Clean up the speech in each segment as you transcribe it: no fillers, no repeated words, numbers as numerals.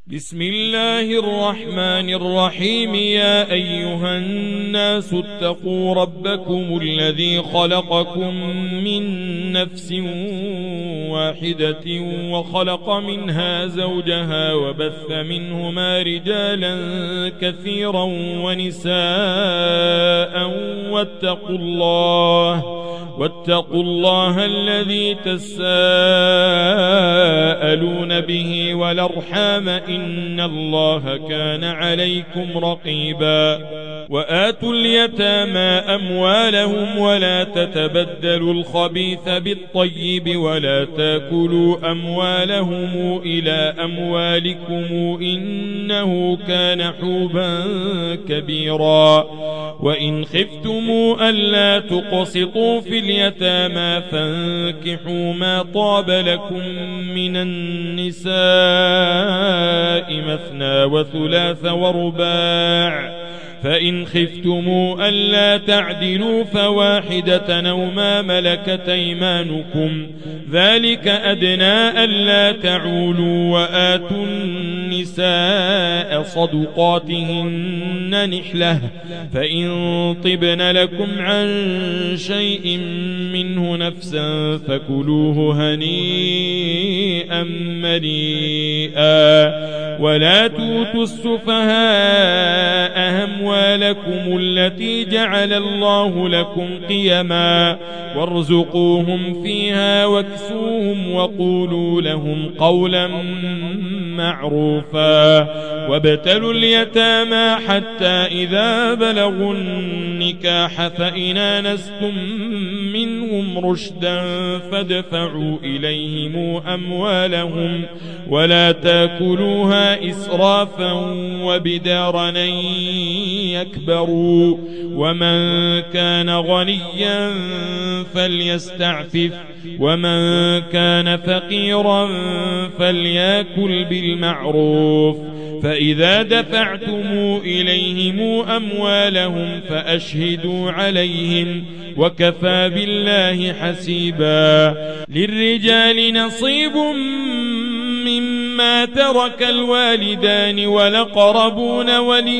بسم الله الرحمن الرحيم. يا أيها الناس اتقوا ربكم الذي خلقكم من نفس واحدة وخلق منها زوجها وبث منهما رجالا كثيرا ونساء واتقوا الله الذي تساءلون به والأرحام إن الله كان عليكم رقيبا. وآتوا اليتامى أموالهم ولا تتبدلوا الخبيث بالطيب ولا تاكلوا أموالهم إلى أموالكم إنه كان حوبا كبيرا. وإن خفتموا ألا تقسطوا في اليتامى فانكحوا ما طاب لكم من النساء مثنى وثلاث ورباع، فإن خفتموا ألا تعدلوا فواحدة أو ما ملكت أيمانكم ذلك أدنى ألا تعولوا. وآتوا النساء صدقاتهن نحلة، فإن طبن لكم عن شيء منه نفسا فكلوه هنيئا مريئا. ولا توتوا السفهاء أموالكم التي جعل الله لكم قيما وارزقوهم فيها واكسوهم وقولوا لهم قولا معروفا. وابتلوا اليتامى حتى إذا بلغوا النكاح فإن آنستم منهم رشدا فادفعوا إليهم أموالهم ولا تاكلوها إسرافا وبدارا أن يكبروا. ومن كان غنيا فليستعفف ومن كان فقيرا فليأكل بالمعروف. فإذا دفعتم إليهم أموالهم فأشهدوا عليهم وكفى بالله حسيبا. للرجال نصيب مما ترك الوالدان والأقربون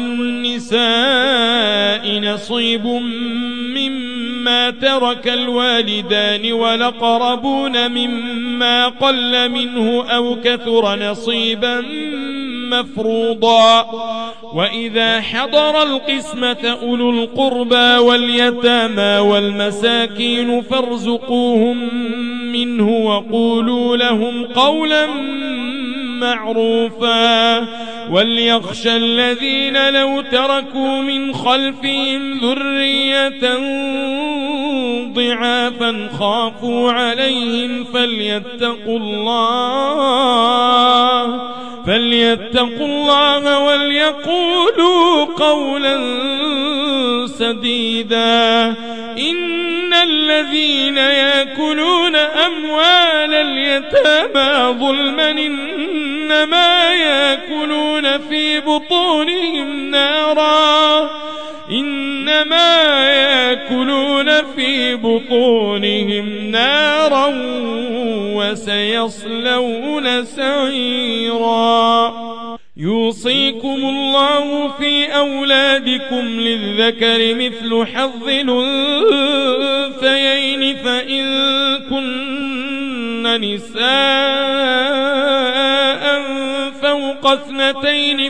وللنساء نصيب مما ترك الوالدان والأقربون مما قل منه أو كثر نصيبا مفروضا. وإذا حضر القسمة أولو القربى واليتامى والمساكين فارزقوهم منه وقولوا لهم قولا معروفا. وليخشى الذين لو تركوا من خلفهم ذرية ضعافا خافوا عليهم فليتقوا الله وليقولوا قولا سديدا. إن الذين يأكلون أموال اليتامى ظلما إنما يأكلون في بطونهم نارا وسيصلون سعيرا. يوصيكم الله في أولادكم للذكر مثل حظ الأنثيين فإن كن نساء فوق 2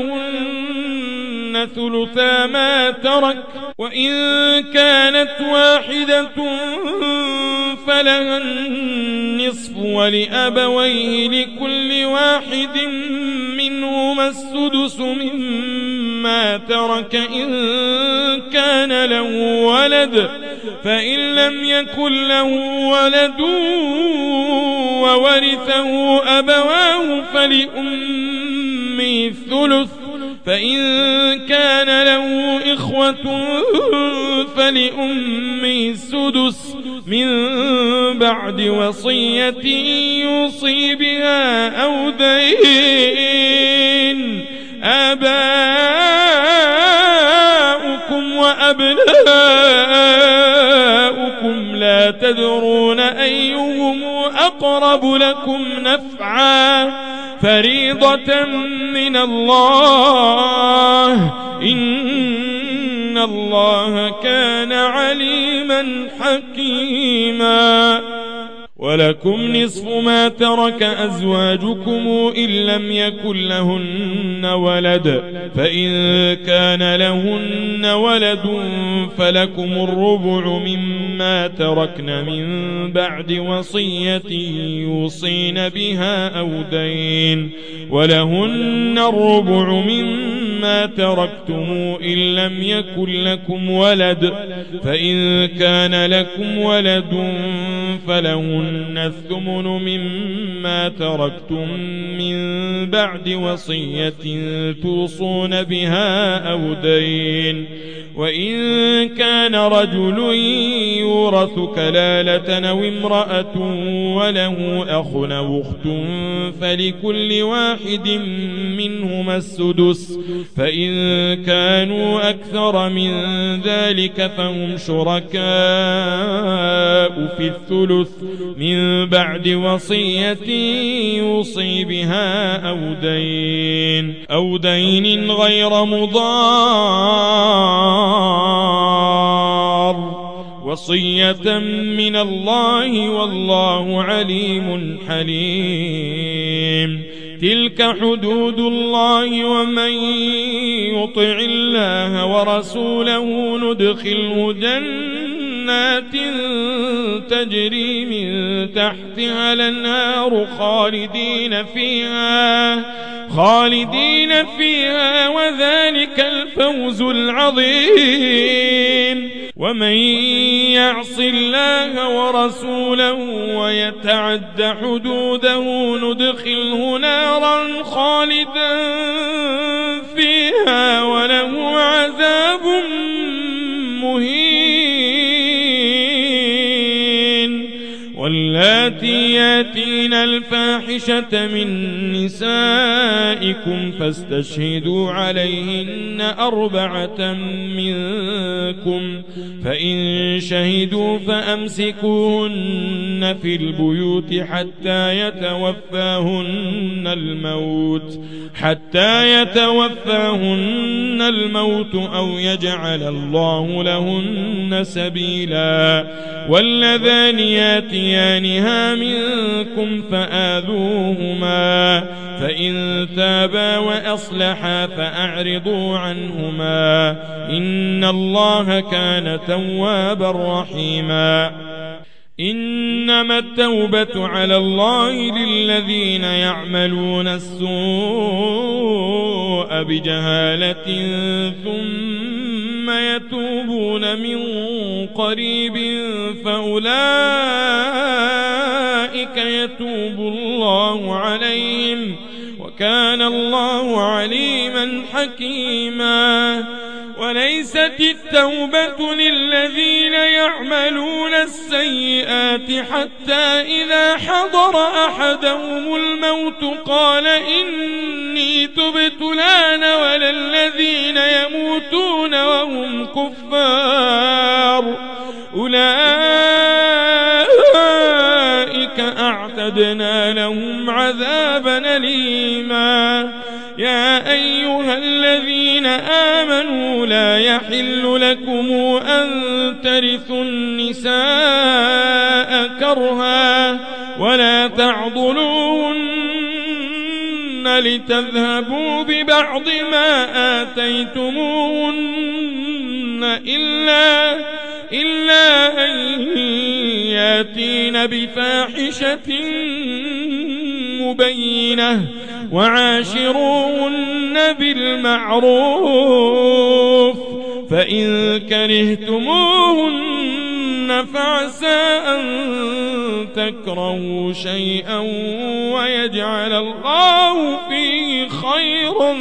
فلهن ثلثا ما ترك، وإن كانت واحدة فلها النصف ولأبويه لكل واحد منهما السدس مما ترك إن كان له ولد. فإن لم يكن له ولد وورثه أبواه فلأمه الثلث، فإن كان له إخوة فلأمه السدس من بعد وصية يوصي بها أو دين. آباؤكم وأبناؤكم لا تدرون أيهم أقرب لكم نفعا فريضة فريضة من الله إن الله كان عليما حكيما. ولكم نصف ما ترك أزواجكم إن لم يكن لهن ولد، فإن كان لهن ولد فلكم الربع مما تركن من بعد وصية يوصين بها أو دين، ولهن الربع مما تركتم إن لم يكن لكم ولد، فإن كان لكم ولد فلهن الثمن مما تركتم من بعد وصية توصون بها أو دين. وإن كان رجل يورث كلالة أو امرأة وله أخ أو أخت فلكل واحد منهما السدس، فإن كانوا أكثر من ذلك فهم شركاء في الثلث من بعد وصية يوصي بها أو دين غير مضار، وصية من الله والله عليم حليم. تلك حدود الله ومن يطع الله ورسوله ندخله جنات تجري من تحتها الأنهار خالدين فيها وذلك الفوز العظيم. ومن يعص الله ورسوله ويتعد حدوده ندخله نارا خالدا فيها وله عذاب مهين. واللاتي ياتين الفاحشة من نسائكم فاستشهدوا عليهن 4 منكم، فإن شهدوا فأمسكوهن في البيوت حتى يتوفاهن الموت أو يجعل الله لهن سبيلا. واللذان ياتيانها منكم فآذوهما، فإن تابا وأصلحا فأعرضوا عنهما إن الله كان توابا رحيما. إنما التوبة على الله للذين يعملون السوء بجهالة ثم يتوبون من قريب فأولئك يتوب الله عليهم وكان الله عليما حكيما. وليست التوبة للذين يعملون السيئات حتى إذا حضر أحدهم الموت قال إني تبت الآن، ولا الذين يموتون وهم كفار أولئك أعتدنا لهم عذابا أليما. يا أيها الذين آمنوا لا يحل لكم أن ترثوا النساء كرها ولا تعضلوهن لتذهبوا ببعض ما آتيتموهن إلا أن ياتين بفاحشة مبينة وعاشروهن بالمعروف، فإن كرهتموهن فعسى أن تكرهوا شيئا ويجعل الله فيه خيرا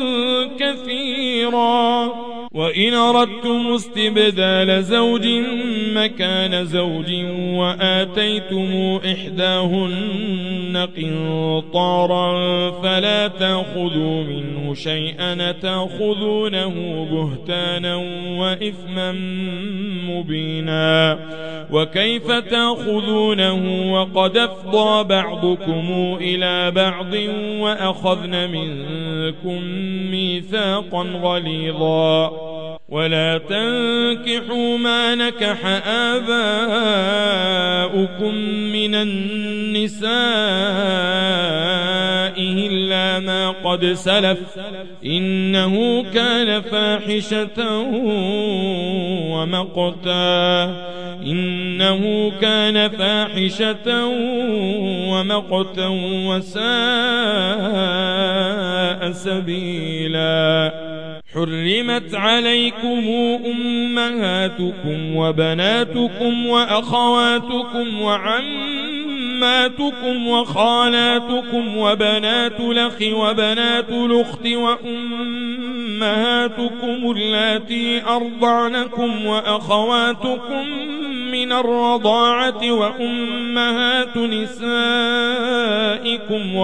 كثيرا. وإن أردتم استبدال زوج مكان زوج وآتيتم إحداهن قنطارا فلا تأخذوا منه منه شيئا تأخذونه بهتانا وإثما مبينا وكيف تأخذونه وقد أفضى بعضكم إلى بعض وأخذن منكم ميثاقا غليظا ولا تنكحوا ما نكح آباؤكم من النساء إلا ما قد سلف إنه كان فاحشة ومقتا وساء سبيلا حرمت عليكم أمهاتكم وبناتكم وأخواتكم وعماتكم وخالاتكم وبنات الأخ وبنات الأخت وأمهاتكم اللاتي أرضعنكم وأخواتكم من الرضاعة وأمهات نسائكم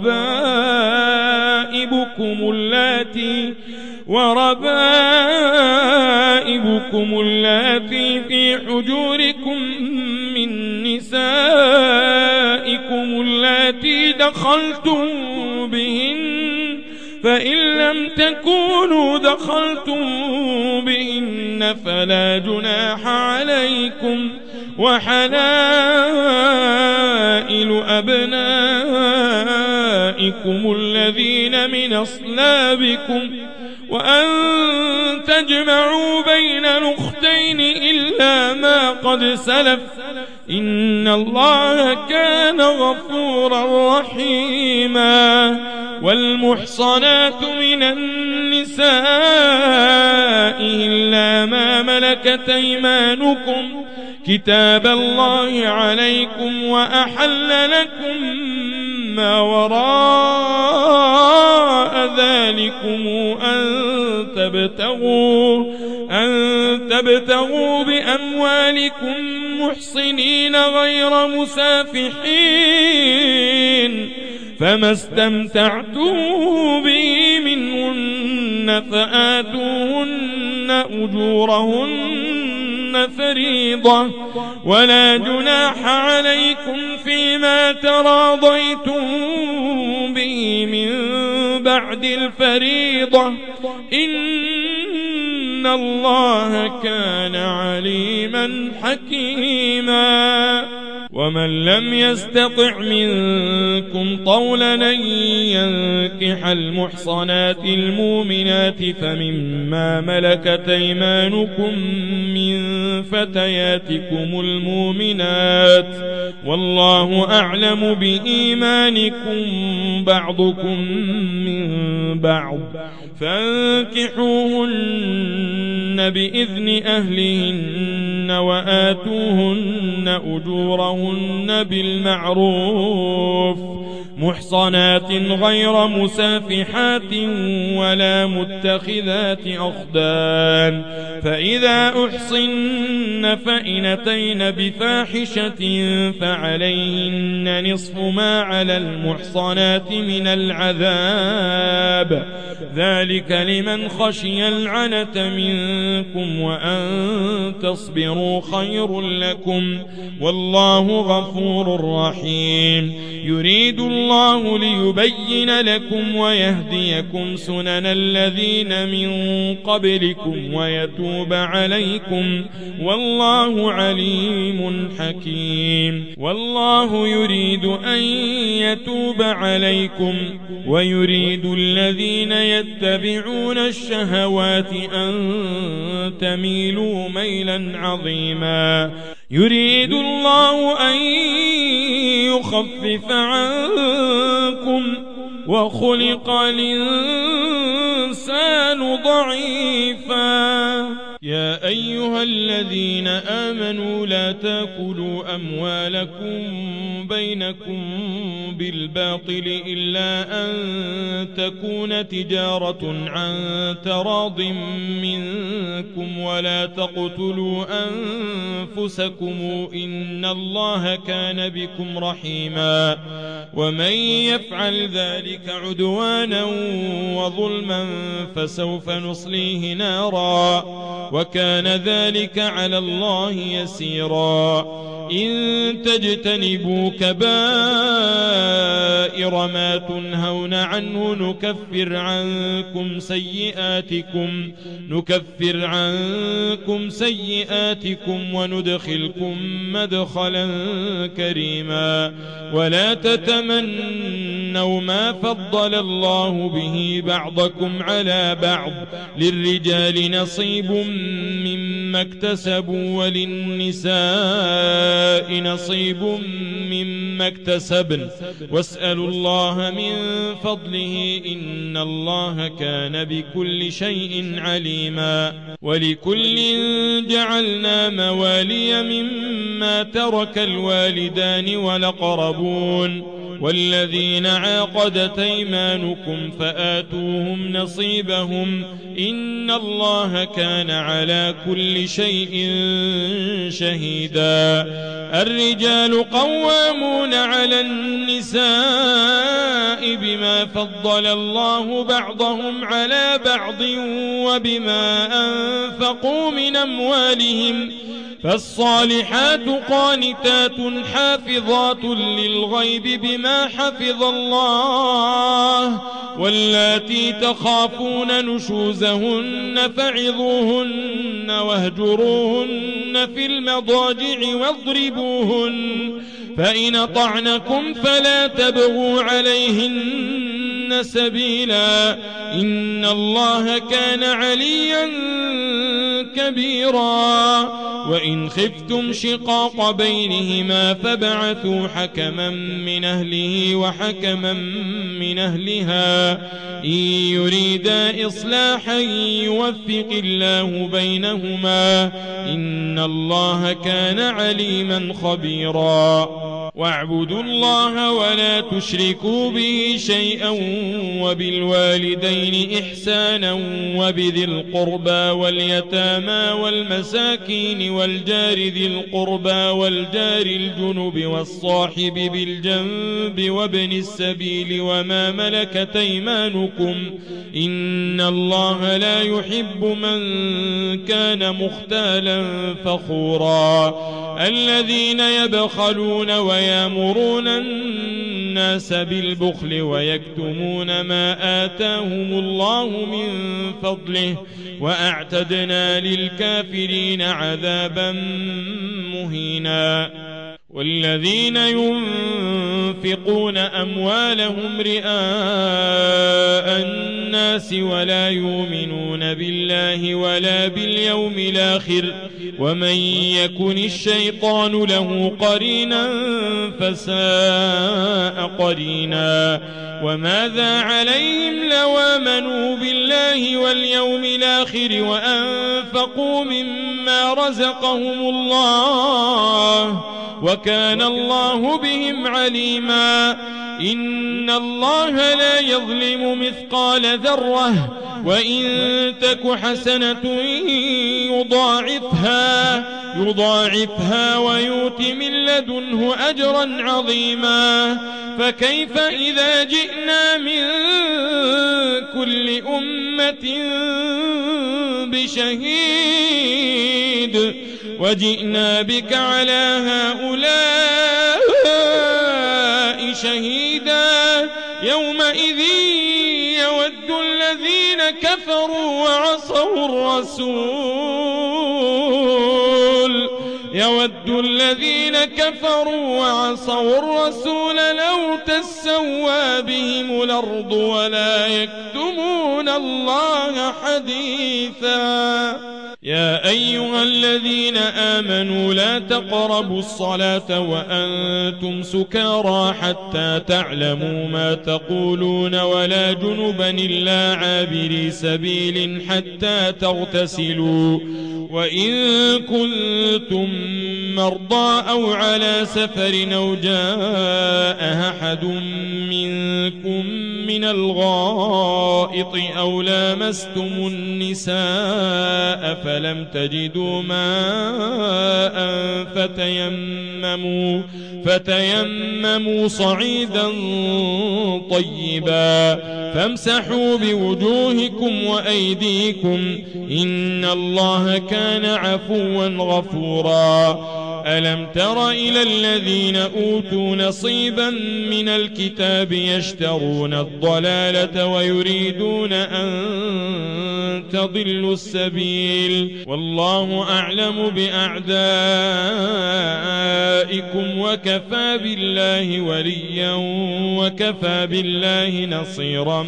وربائبكم اللاتي في حجوركم من نسائكم اللاتي دخلتم بهن فإن لم تكونوا دخلتم بهن فلا جناح عليكم وحلائل أبنائكم الذين من أصلابكم وأن تجمعوا بين الأختين إلا ما قد سلف إن الله كان غفورا رحيما والمحصنات من النساء إلا ما ملكت أيمانكم كتاب الله عليكم وأحل لكم ما وراء ذلكم أن تبتغوا بأموالكم محصنين غير مسافحين فما استمتعتم به منهن فآتوهن أجورهن فريضة ولا جناح عليكم فيما تراضيتم به من بعد الفريضة إن الله كان عليما حكيما ومن لم يستطع منكم طولا أن ينكح المحصنات المؤمنات فمما ملكت أيمانكم من فتياتكم المؤمنات والله أعلم بإيمانكم بعضكم من بعض فانكحوهن بإذن أهلهن وآتوهن أجورهن بالمعروف محصنات غير مسافحات ولا متخذات أخدان فإذا أحصن فإن أتين بفاحشة فعليهن نصف ما على المحصنات من العذاب ذلك لمن خشي العنة منكم وأن تصبروا خير لكم والله غفور رحيم يريد الله ليبين لكم ويهديكم سنن الذين من قبلكم ويتوب عليكم والله عليم حكيم والله يريد أن يتوب عليكم ويريد الذين يتبعون الشهوات أن تميلوا ميلا عظيما يريد الله أن يخفف عنكم وخلق الإنسان ضعيفا يا أيها الذين آمنوا لا تأكلوا أموالكم بينكم بالباطل إلا أن تكون تجارة عن تراض منكم ولا تقتلوا أنفسكم إن الله كان بكم رحيما ومن يفعل ذلك عدوانا وظلما فسوف نصليه نارا وكان ذلك على الله يسيرا إن تجتنبوا كبائر ما تنهون عنه نكفر عنكم سيئاتكم وندخلكم مدخلا كريما ولا تتمنوا ما فضل الله به بعضكم على بعض للرجال نصيب مما اكتسبوا وللنساء نصيب مما اكتسبن واسألوا الله من فضله إن الله كان بكل شيء عليما ولكل جعلنا موالي مما ترك الوالدان والأقربون والذين عاقدت أيمانكم فآتوهم نصيبهم إن الله كان على كل شيء شهيدا الرجال قوامون على النساء بما فضل الله بعضهم على بعض وبما أنفقوا من أموالهم فالصالحات قانتات حافظات للغيب بما حفظ الله واللاتي تخافون نشوزهن فعظوهن واهجروهن في المضاجع واضربوهن فإن طعنكم فلا تبغوا عليهن سبيلا إن الله كان عليا كبيرا وإن خفتم شقاق بينهما فابعثوا حكما من أهله وحكما من أهلها إن يريدا إصلاحا يوفق الله بينهما إن الله كان عليما خبيرا واعبدوا الله ولا تشركوا به شيئا وبالوالدين إحسانا وبذي القربى واليتامى والمساكين والجار ذي القربى والجار الجنب والصاحب بالجنب وابن السبيل وما ملكت أيمانكم إن الله لا يحب من كان مختالا فخورا الذين يبخلون ويامرون الناس بالبخل ويكتمون ما آتاهم الله من فضله وأعتدنا للكافرين عذابا مهينا والذين ينفقون أموالهم رئاء الناس ولا يؤمنون بالله ولا باليوم الآخر ومن يكن الشيطان له قرينا فساء قرينا وماذا عليهم لو آمنوا بالله واليوم الآخر وأنفقوا مما رزقهم الله وكان الله بهم عليما إن الله لا يظلم مثقال ذرة وإن تك حسنة يضاعفها ويؤت من لدنه أجرا عظيما فكيف إذا جئنا من كل أمة بشهيد وجئنا بك على هؤلاء شهيدا يومئذ يود الذين كفروا وعصوا الرسول لو تسوى بهم الأرض ولا يكتمون الله حديثا يا أيها الذين آمنوا لا تقربوا الصلاة وأنتم سكارى حتى تعلموا ما تقولون ولا جنبا إلا عابري سبيل حتى تغتسلوا وإن كنتم مرضى أو على سفر أو جاء أحد منكم من الغائط أو لامستم النساء فلم تجدوا ماء فتيمموا صعيدا طيبا فامسحوا بوجوهكم وأيديكم إن الله كان عفوا غفورا. ألم تر إلى الذين أوتوا نصيبا من الكتاب يشترون الضلالة ويريدون أن تضلوا السبيل والله أعلم بأعدائكم وكفى بالله وليا وكفى بالله نصيرا.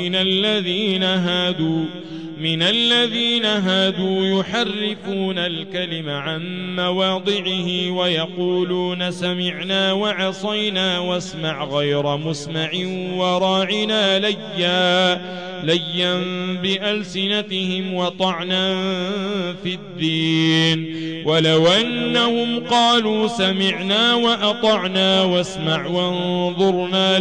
من الذين هادوا يحرفون الكلم عن مواضعه ويقولون سمعنا وعصينا واسمع غير مسمع وراعنا ليا بألسنتهم وطعنا في الدين ولو أنهم قالوا سمعنا وأطعنا واسمع وانظرنا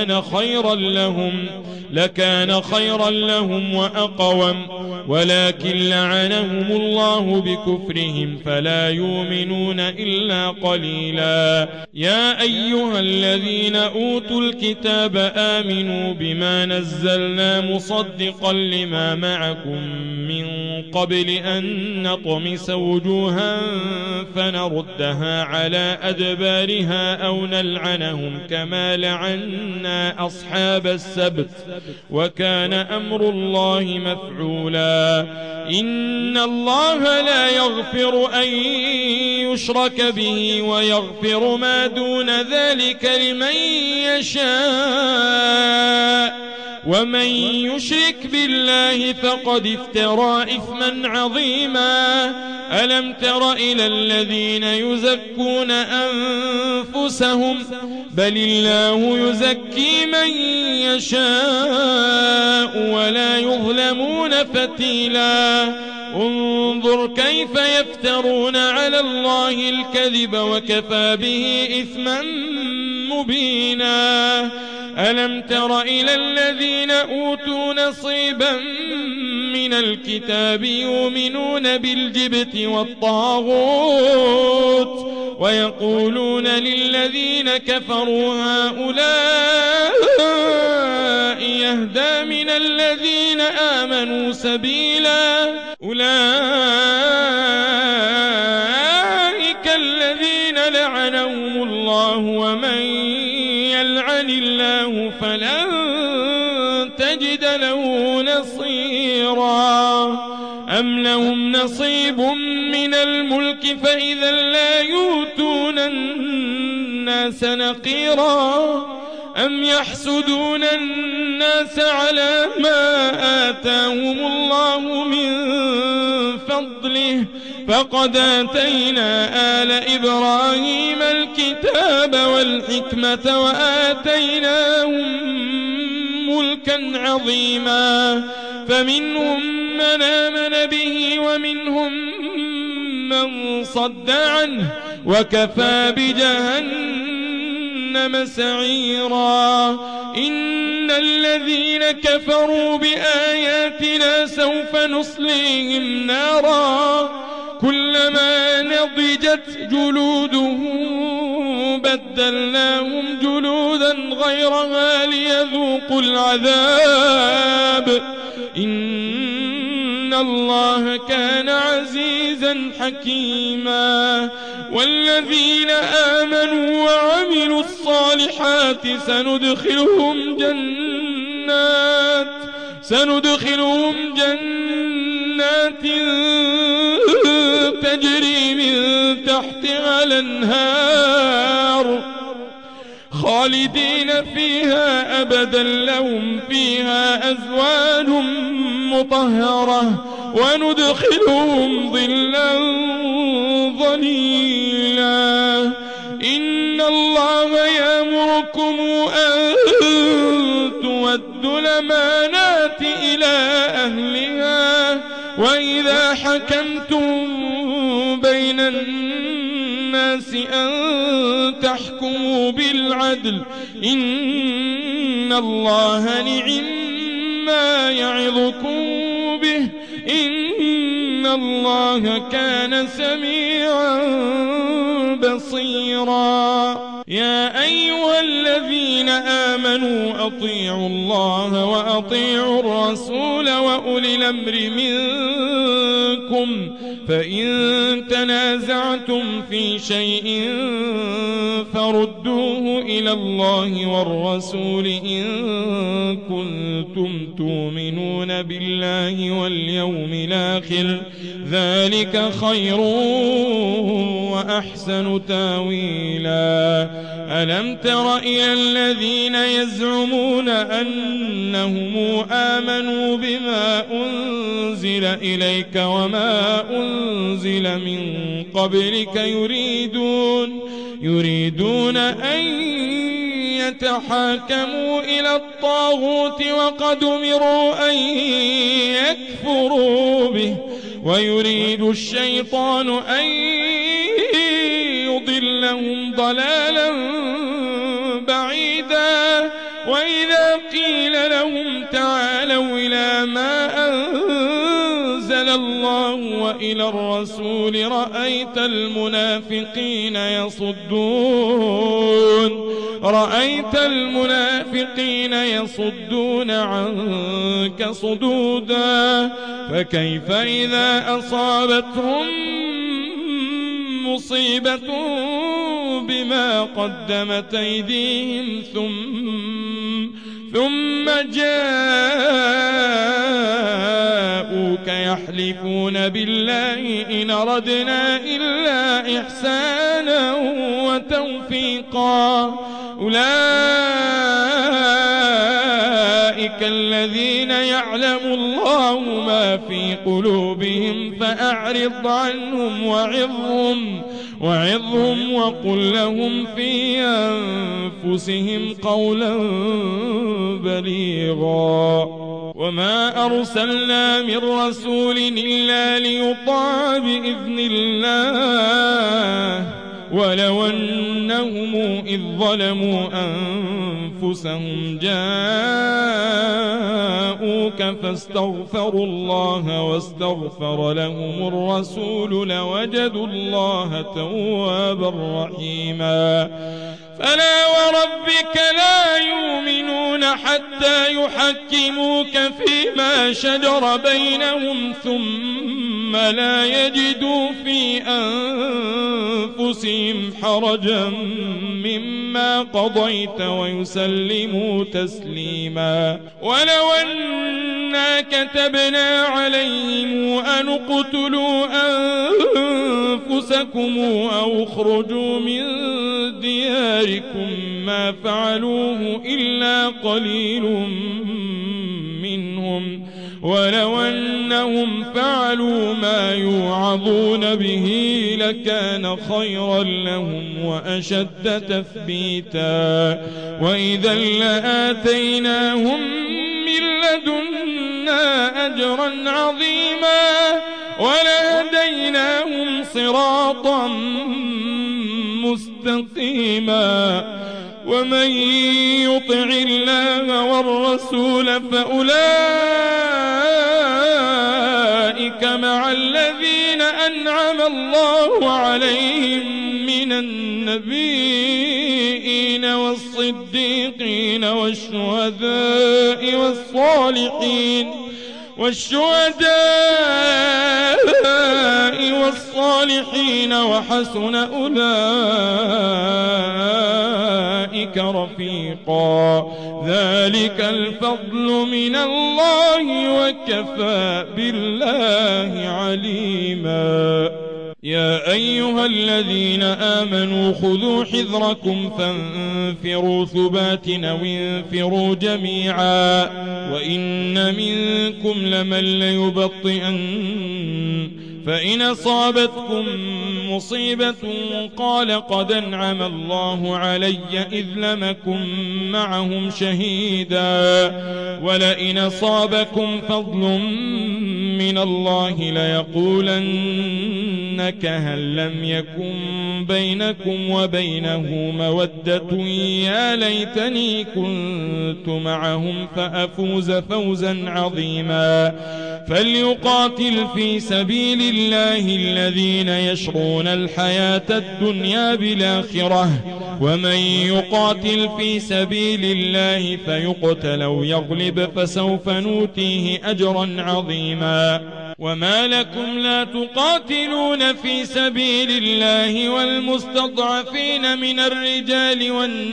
لكان خيرا لهم وأقوم ولكن لعنهم الله بكفرهم فلا يؤمنون إلا قليلا. يا أيها الذين أوتوا الكتاب آمنوا بما نزلنا مصدقا لما معكم من قبل أن نطمس وجوها فنردها على أدبارها أو نلعنهم كما لعنا أصحاب السبت وكان أمر الله مفعولا. إن الله لا يغفر أن يشرك به ويغفر ما دون ذلك لمن يشاء ومن يشرك بالله فقد افترى إثما عظيما. ألم تر إلى الذين يزكون أنفسهم بل الله يزكي من يشاء ولا يظلمون فتيلا. انظر كيف يفترون على الله الكذب وكفى به إثما مبينا. ألم تر إلى الذين أوتوا نصيبا من الكتاب يؤمنون بالجبت والطاغوت ويقولون للذين كفروا هؤلاء يهدى من الذين آمنوا سبيلا. أولئك الذين لعنهم الله ومن يلعن الله فلن تجد له نصيرا. أم لهم نصيب من الملك فإذا لا يؤتون الناس نقيرا. أم يحسدون الناس على ما آتاهم الله من فضله فقد آتينا آل إبراهيم الكتاب والحكمة وآتيناهم ملكا عظيما. فمنهم من آمن به ومنهم من صد عنه وكفى بجهنم سعيرا. إن الذين كفروا بآياتنا سوف نصليهم نارا كلما نضجت جلودهم بدلناهم جلودا غيرها ليذوقوا العذاب إن الله كان عزيزا حكيما. والذين آمنوا وعملوا الصالحات سندخلهم جنات تجري من تحتها الأنهار خالدين فيها أبدا لهم فيها أزواج مطهرة وندخلهم ظلا ظليلا. إن الله يأمركم أن تؤدوا الأمانات إلى أهلها وإذا حكمتم بين الناس أن تحكموا بالعدل إن إن الله نعم ما يعظكم به إن الله كان سميعا بصيرا يا أيها الذين آمنوا أطيعوا الله وأطيعوا الرسول وأولي الأمر منكم فإن تنازعتم في شيء فردوه إلى الله والرسول إن كنتم تؤمنون بالله واليوم الآخر ذلك خير وأحسن تاويلا ألم تر إلى الذين يزعمون أنهم آمنوا بما أنزل إليك وما أنزل من قبلك يريدون أن يتحاكموا إلى الطاغوت وقد أمروا أن يكفروا به ويريد الشيطان أن يضلهم ضلالا بعيدا وإذا قيل لهم تعالوا إلى ما أنزل الله وإلى الرسول رأيت المنافقين يصدون عنك صدودا فكيف إذا أصابتهم مصيبة بما قدمت أيديهم ثم جاءوك يحلفون بالله إن أردنا إلا إحسانا وتوفيقا أولئك الذين يعلم الله ما في قلوبهم فأعرض عنهم وعظهم وقل لهم في أنفسهم قولا بليغا وما أرسلنا من رسول إلا ليطاع بإذن الله ولو أنهم إذ ظلموا أنفسهم جاءوك فاستغفروا الله واستغفر لهم الرسول لوجدوا الله توابا رحيما فلا وربك لا يؤمنون حتى يحكموك فيما شجر بينهم ثم لا يجدوا في أنفسهم حرجا مما قضيت ويسلموا تسليما ولو أنا كتبنا عليهم أن اقتلوا أنفسكم أو اخرجوا من دياركم ما فعلوه إلا قليل منهم ولو أنهم فعلوا ما يوعظون به لكان خيرا لهم وأشد تثبيتا وإذا لآتيناهم من لدنا أجرا عظيما ولهديناهم صراطا مستقيما ومن يطع الله والرسول فأولئك مع الذين أنعم الله عليهم من النبيين والصديقين والصالحين وحسن أولئك رفيقا ذلك الفضل من الله وكفى بالله عليما يا أيها الذين آمنوا خذوا حذركم فانفروا ثبات أو انفروا جميعا وإن منكم لمن ليبطئن فإن أصابتكم مصيبة قال قد أنعم الله علي إذ لم أكن معهم شهيدا ولئن أصابكم فضل من الله ليقولن كأن لم يكن بينكم وبينه مودة يا ليتني كنت معهم فأفوز فوزا عظيما فليقاتل في سبيل الله الذين يشرون الحياة الدنيا بالآخرة ومن يقاتل في سبيل الله فيقتل أو يغلب فسوف نؤتيه أجرا عظيما وما لكم لا تقاتلون في سبيل الله والمستضعفين من الرجال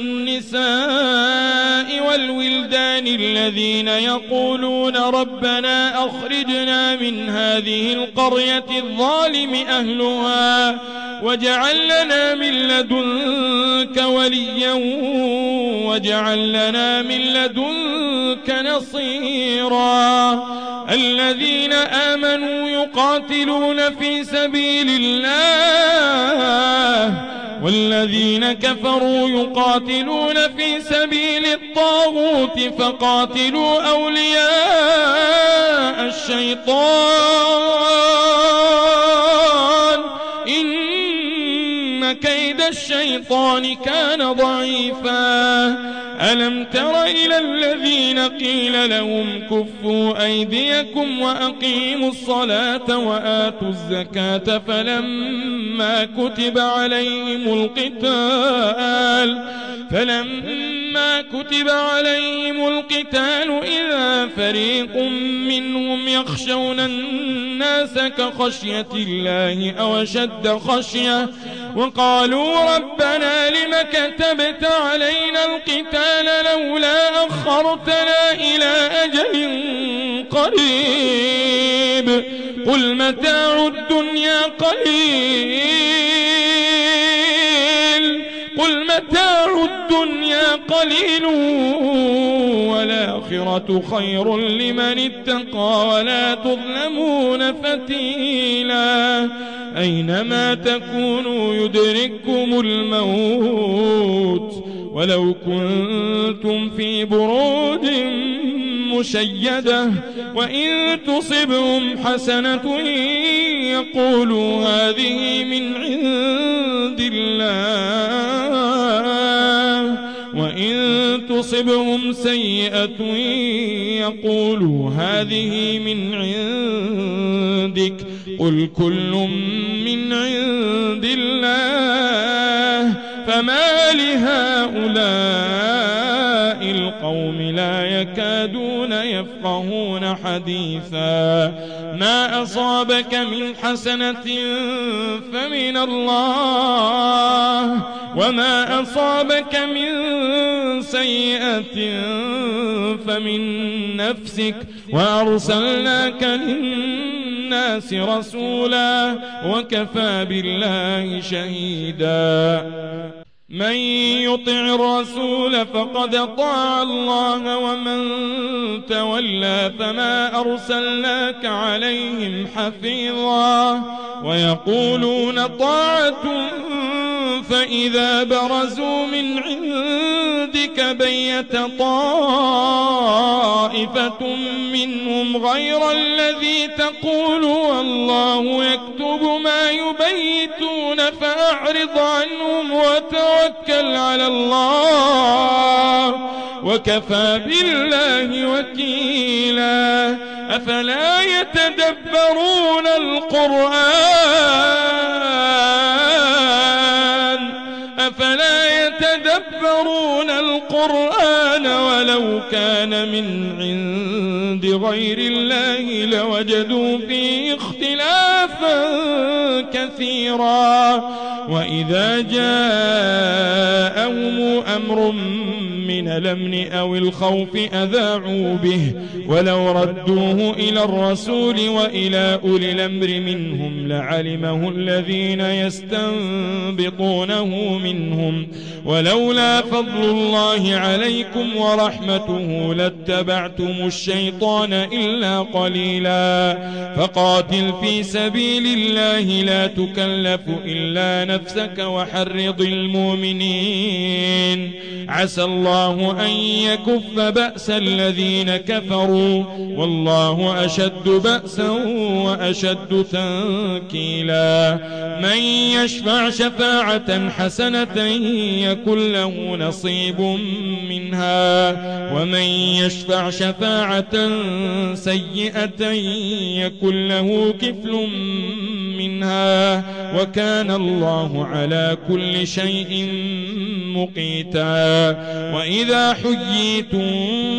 والنساء والولدان الذين يقولون ربنا أخرجنا من هذه القرية الظالم أهلها واجعل لنا من لدنك وليا واجعل لنا من لدنك نصيرا الذين آمنوا يقاتلون في سبيل الله والذين كفروا يقاتلون في سبيل الطاغوت فقاتلوا أولياء الشيطان إن كيد الشيطان كان ضعيفا ألم تر إلى الذين قيل لهم كفوا أيديكم وأقيموا الصلاة وآتوا الزكاة فلما كتب عليهم القتال إذا فريق منهم يخشون الناس كخشية الله أو أشد خشية وقالوا ربنا لم كتبت علينا القتال لولا أخرتنا إلى أجل قريب قل متاع الدنيا قليل والآخرة خير لمن اتقى ولا تظلمون فتيلا أينما تكونوا يدرككم الموت ولو كنتم في بروج مشيدة وإن تصبهم حسنة يقولوا هذه من عند الله وإن تصبهم سيئة يقولوا هذه من عندك قل كل من عند الله فما لهؤلاء القوم لا يكادون يفقهون حديثا ما أصابك من حسنة فمن الله وما أصابك من سيئة فمن نفسك وأرسلناك للناس رسولا وكفى بالله شهيدا من يطع الرسول فقد أطاع الله ومن تولى فما أرسلناك عليهم حفيظا ويقولون طاعة فإذا برزوا من عندك بيت طائفة منهم غير الذي تقول والله يكتب ما يبيتون فأعرض عنهم وتوكل على الله وكفى بالله وكيلا أفلا يتدبرون القرآن ولو كان من عند غير الله لوجدوا فيه اختلافا كثيرا وإذا جاءهم أمر من الأمن أو الخوف أذاعوا به ولو ردوه إلى الرسول وإلى أولي الأمر منهم لعلمه الذين يستنبطونه منهم ولولا فضل الله عليكم ورحمته لاتبعتم الشيطان إلا قليلا فقاتل في سبيل الله لا تكلف إلا نفسك وحرض المؤمنين عسى الله الله أن يكف بأس الذين كفروا والله أشد بأسا وأشد تنكيلا من يشفع شفاعة حسنة يكن له نصيب منها ومن يشفع شفاعة سيئة يكن له كفل منها وكان الله على كل شيء مقيتا وإذا حييتم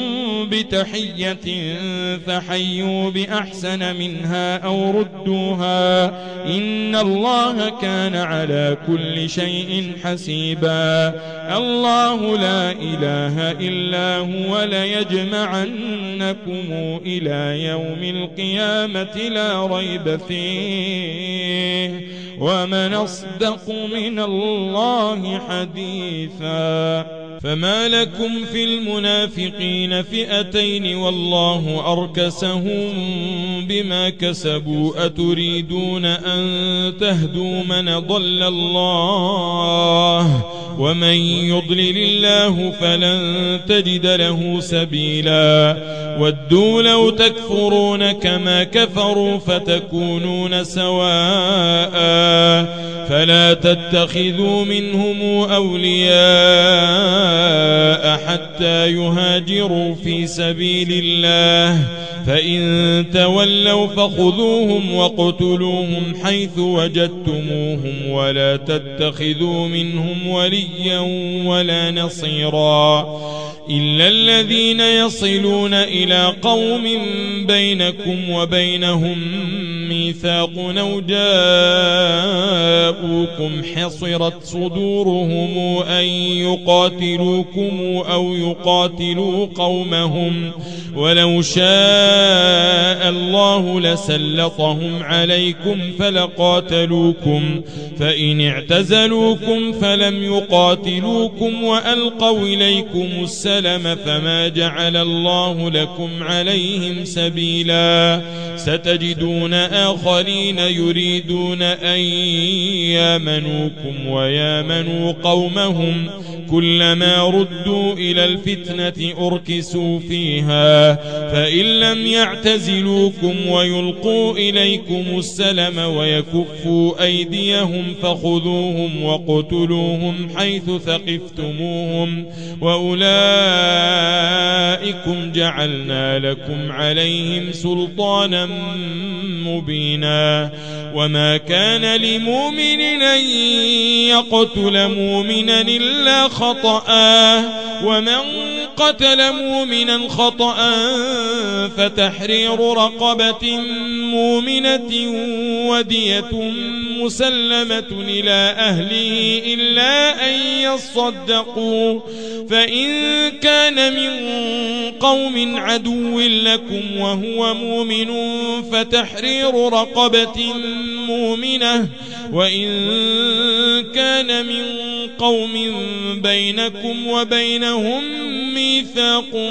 بتحية فحيوا بأحسن منها أو ردوها إن الله كان على كل شيء حسيبا الله لا إله إلا هو ليجمعنكم إلى يوم القيامة لا ريب فيه ومن أصدق من الله حديثا فما لكم في المنافقين فئتين والله أركسهم بما كسبوا أتريدون أن تهدوا من ضل الله ومن يضلل الله فلن تجد له سبيلا ودوا لو تكفرون كما كفروا فتكونون سواء فلا تتخذوا منهم أولياء حتى يهاجروا في سبيل الله فإن تولوا فخذوهم وقتلوهم حيث وجدتموهم ولا تتخذوا منهم وليا ولا نصيرا إلا الذين يصلون إلى قوم بينكم وبينهم ميثاق أو جاءوكم حصرت صدورهم أن يقاتلوكم أو يقاتلوا قومهم ولو شاء الله لسلطهم عليكم فلقاتلوكم فإن اعتزلوكم فلم يقاتلوكم وألقوا إليكم السلم فما جعل الله لكم عليهم سبيلا ستجدون آخرين يريدون أن يامنوكم ويامنوا قومهم كلما ردوا إلى الفتنة أركسوا فيها فإن لم يعتزلوكم ويلقوا إليكم السلم ويكفوا أيديهم فخذوهم وقتلوهم حيث ثقفتموهم وأولئكم جعلنا لكم عليهم سلطانا مبينا وما كان لمؤمن أن يقتل مؤمنا إلا خطأ ومن قتل مؤمنا خطأ فتحرير رقبة مؤمنة ودية مسلمة إلى أهله إلا أن يصدقوا فإن كان من قوم عدو لكم وهو مؤمن فتحرير رقبة مؤمنة وإن كان من قوم بينكم وبينهم ميثاق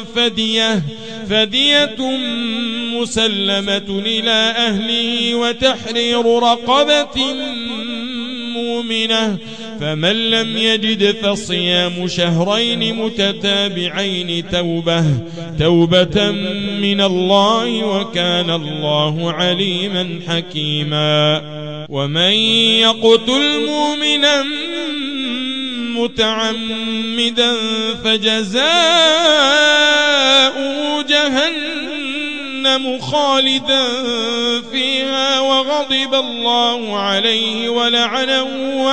فدية مسلمة إلى أهله وتحرير رقبة مؤمنة فمن لم يجد فصيام شهرين متتابعين توبة من الله وكان الله عليما حكيما ومن يقتل مؤمنا متعمدا فجزاؤه جهنم خالدا فيها وغضب الله عليه ولعنه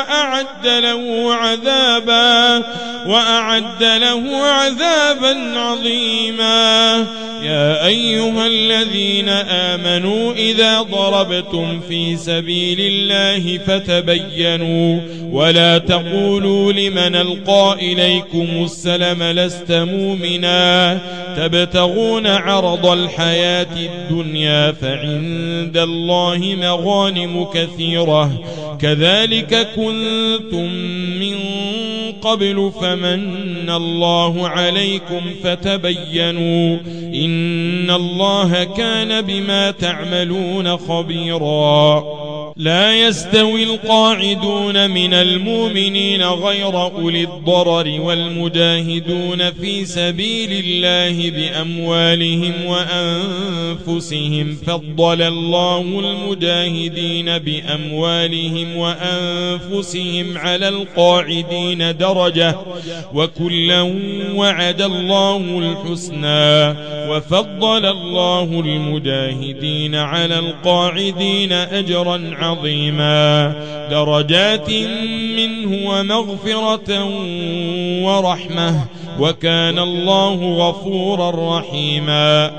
وأعد له عذابا عظيما يا أيها الذين آمنوا إذا ضربتم في سبيل الله فتبينوا ولا تقولوا لمن ألقى إليكم السلم لست مؤمنا تبتغون عرض الحياة الدنيا فعند الله مغانم كثيرة كذلك كنتم من قبل فمن الله عليكم فتبينوا إن الله كان بما تعملون خبيرا لا يستوي القاعدون من المؤمنين غير أولي الضرر والمجاهدون في سبيل الله بأموالهم وأنفسهم فضل الله المجاهدين بأموالهم وأنفسهم على القاعدين درجة وكلا وعد الله الحسنى وفضل الله المجاهدين على القاعدين أجرا عظيما درجات منه ومغفرة ورحمة وكان الله غفورا رحيما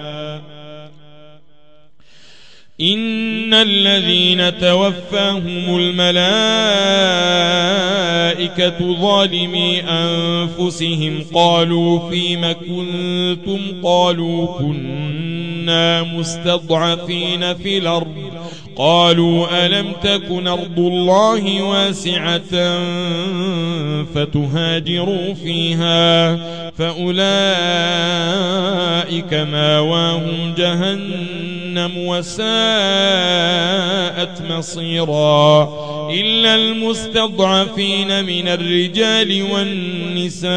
إن الذين توفاهم الملائكة ظالمي أنفسهم قالوا فيم كنتم قالوا كنا مستضعفين في الأرض قالوا ألم تكن أرض الله واسعة فتهاجروا فيها فأولئك ماواهم جهنم وساءت مصيرا إلا المستضعفين من الرجال والنساء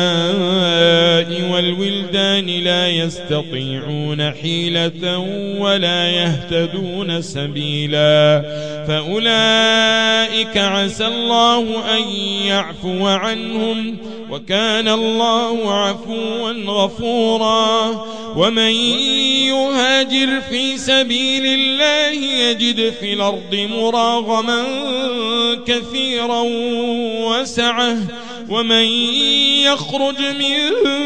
والولدان لا يستطيعون حيلة ولا يهتدون سبيلا فأولئك عسى الله أن يعفو عنهم وكان الله عفوا غفورا ومن يهاجر في سبيل الله يجد في الأرض مراغما كثيرا وسعة ومن يخرج من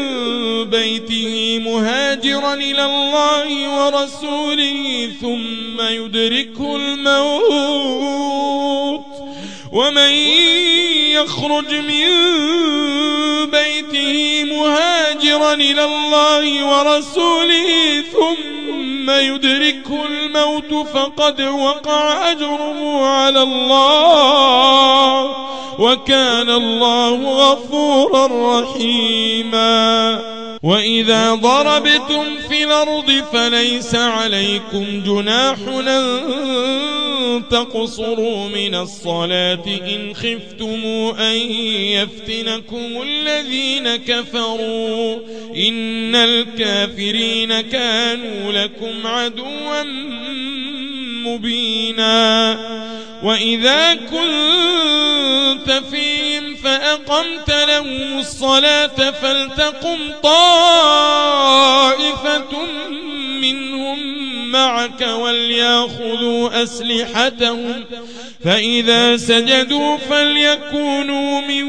بيته مهاجرا إلى الله ورسوله ثم يدركه الموت ومن يخرج من بيته مهاجرا إلى الله ورسوله ثم يدركه الموت فقد وقع أجره على الله وكان الله غفورا رحيما وإذا ضربتم في الأرض فليس عليكم جناح أن تقصروا من الصلاة إن خفتم أن يفتنكم الذين كفروا إن الكافرين كانوا لكم عدوا مبينا وإذا كنت فيهم فأقمت لهم الصلاة فلتقم طائفة منهم معك وليأخذوا أسلحتهم فإذا سجدوا فليكونوا من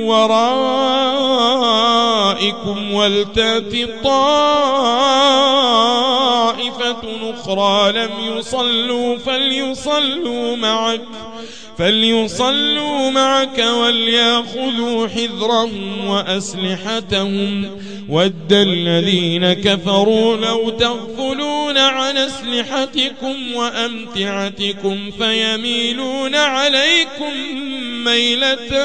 ورائكم ولتأت طائفة أخرى لم يصلوا فليصلوا معك وليأخذوا حذرهم وأسلحتهم ود الذين كفروا لو تغفلون عن أسلحتكم وأمتعتكم فيميلون عليكم ميلة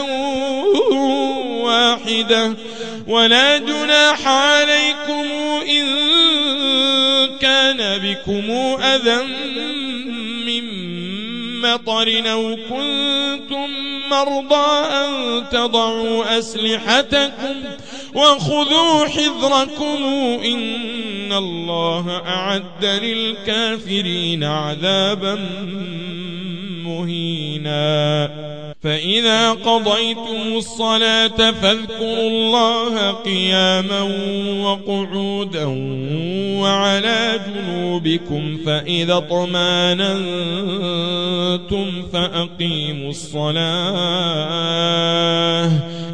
واحدة ولا جناح عليكم إن كان بكم أذى من مطر أو كنتم مرضى أن تضعوا أسلحتكم وخذوا حذركم إن الله أعد للكافرين عذابا مهينا فإذا قضيتم الصلاة فاذكروا الله قياما وقعودا وعلى جنوبكم فإذا اطمأننتم فأقيموا الصلاة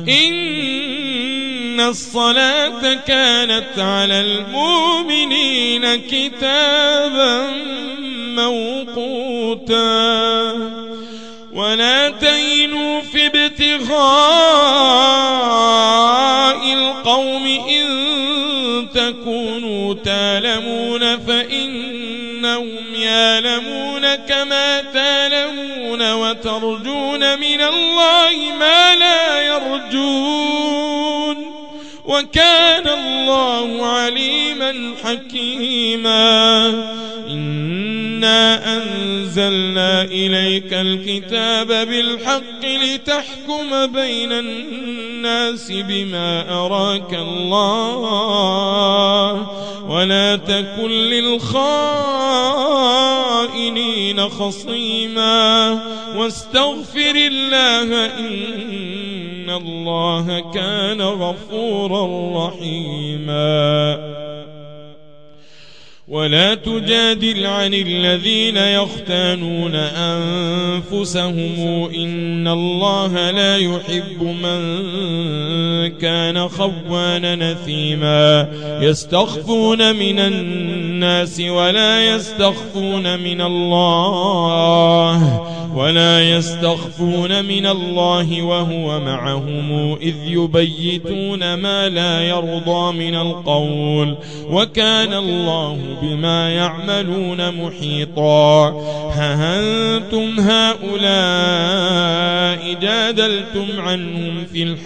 إن الصلاة كانت على المؤمنين كتابا موقوتا ولا تهنوا في ابتغاء القوم إن تكونوا تألمون فإنهم يألمون كما تألمون وترجون من الله ما لا يرجون وكان الله عليما حكيما إنا أنزلنا إليك الكتاب بالحق لتحكم بين الناس بما أراك الله ولا تكن للخائنين خصيما واستغفر الله إن الله كان غفورا رحيما. ولا تجادل عن الذين يختانون أنفسهم إن الله لا يحب من كان خوانا نثيما يستخفون من الناس ولا يستخفون من الله وهو معهم إذ يبيتون ما لا يرضى من القول وكان الله بما يعملون محيطا. ها أنتم هؤلاء جادلتم عنهم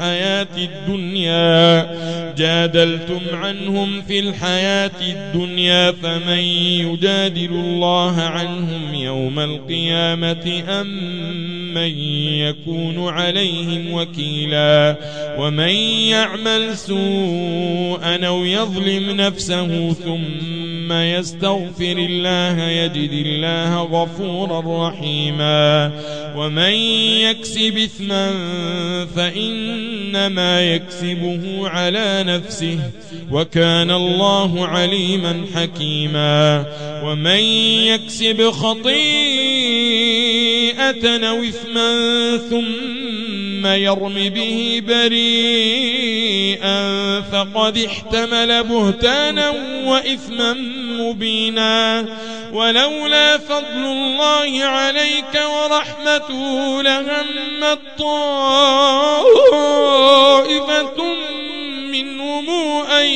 في الحياة الدنيا فمن يجادل الله عنهم يوم القيامة أم من يكون عليهم وكيلا. ومن يعمل سوءا أو يظلم نفسه ثم يستغفر الله يجد الله غفورا رحيما. ومن يكسب إثما فإنما يكسبه على نفسه وكان الله عليما حكيما. ومن يكسب خطيئة أو إثما ثم يرم به بريئا فقد احتمل بهتانا وإثما مبينا. ولولا فضل الله عليك ورحمته لهمت طائفة منهم أن